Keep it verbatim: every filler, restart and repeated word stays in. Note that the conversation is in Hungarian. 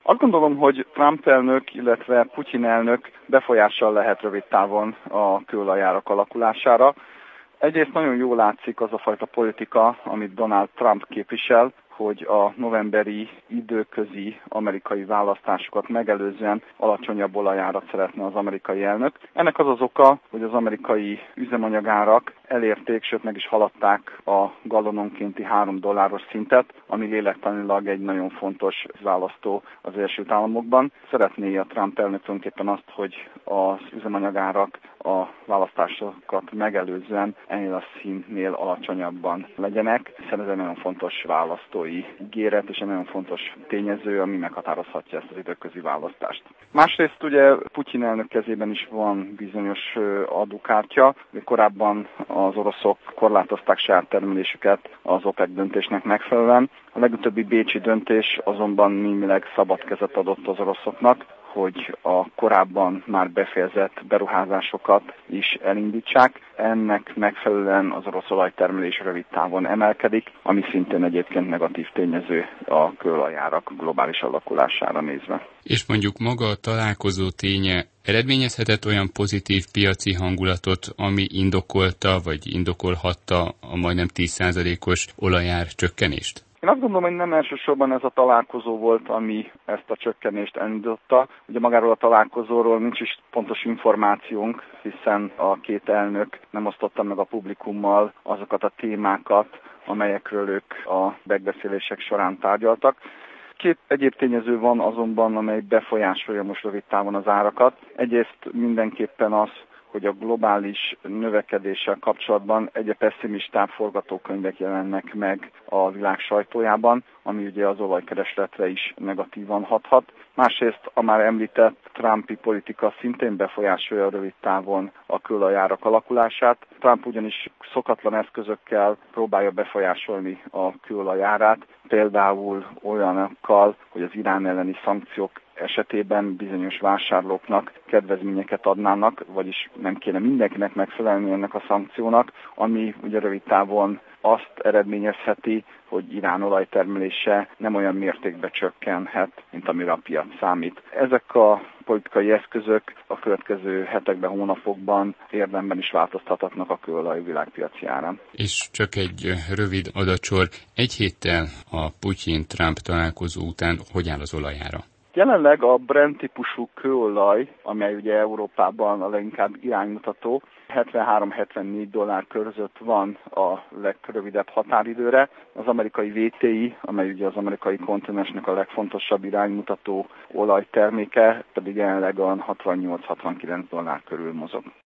Azt gondolom, hogy Trump elnök, illetve Putyin elnök befolyással lehet rövid távon a kőolajárak alakulására. Egyrészt nagyon jól látszik az a fajta politika, amit Donald Trump képvisel, hogy a novemberi időközi amerikai választásokat megelőzően alacsonyabb olajárat szeretne az amerikai elnök. Ennek az az oka, hogy az amerikai üzemanyagárak elérték, sőt meg is haladták a gallononkénti három dolláros szintet, ami lélektanilag egy nagyon fontos választó az Egyesült Államokban. Szeretné a Trump elnök tulajdonképpen azt, hogy az üzemanyagárak a választásokat megelőzően ennél a szintnél alacsonyabban legyenek, hiszen ez egy nagyon fontos választói ígéret, és egy nagyon fontos tényező, ami meghatározhatja ezt az időközi választást. Másrészt ugye Putyin elnök kezében is van bizonyos adókártya, korábban az oroszok korlátozták saját termelésüket az OPEC döntésnek megfelelően. A legutóbbi bécsi döntés azonban némileg szabad kezet adott az oroszoknak, hogy a korábban már befejezett beruházásokat is elindítsák. Ennek megfelelően az orosz olajtermelés rövid távon emelkedik, ami szintén egyébként negatív tényező a kőolajárak globális alakulására nézve. És mondjuk maga a találkozó ténye eredményezhetett olyan pozitív piaci hangulatot, ami indokolta vagy indokolhatta a majdnem tíz százalékos olajár csökkenést? Én azt gondolom, hogy nem elsősorban ez a találkozó volt, ami ezt a csökkenést elindította. Ugye magáról a találkozóról nincs is pontos információnk, hiszen a két elnök nem osztotta meg a publikummal azokat a témákat, amelyekről ők a megbeszélések során tárgyaltak. Két egyéb tényező van azonban, amely befolyásolja most rövid távon az árakat. Egyrészt mindenképpen az, hogy a globális növekedéssel kapcsolatban egyre pesszimistább forgatókönyvek jelennek meg a világ sajtójában, ami ugye az olajkeresletre is negatívan hathat. Másrészt a már említett Trumpi politika szintén befolyásolja rövid távon a kőolajárak alakulását. Trump ugyanis szokatlan eszközökkel próbálja befolyásolni a kőolajárát, például olyanokkal, hogy az Irán elleni szankciók esetében bizonyos vásárlóknak kedvezményeket adnának, vagyis nem kéne mindenkinek megfelelni ennek a szankciónak, ami ugye rövid távon azt eredményezheti, hogy Irán olajtermelése nem olyan mértékben csökkenhet, mint amire a piac számít. Ezek a politikai eszközök a következő hetekben, hónapokban érdemben is változtathatnak a kőolaj világpiaci árán. És csak egy rövid adatsor, egy héttel a Putyin-Trump találkozó után hogy áll az olajára? Jelenleg a Brent típusú kőolaj, amely ugye Európában a leginkább iránymutató, hetvenhárom-hetvennégy dollár között van a legrövidebb határidőre. Az amerikai vé té i, amely ugye az amerikai kontinensnek a legfontosabb iránymutató olajterméke, pedig jelenleg a hatvannyolc-hatvankilenc dollár körül mozog.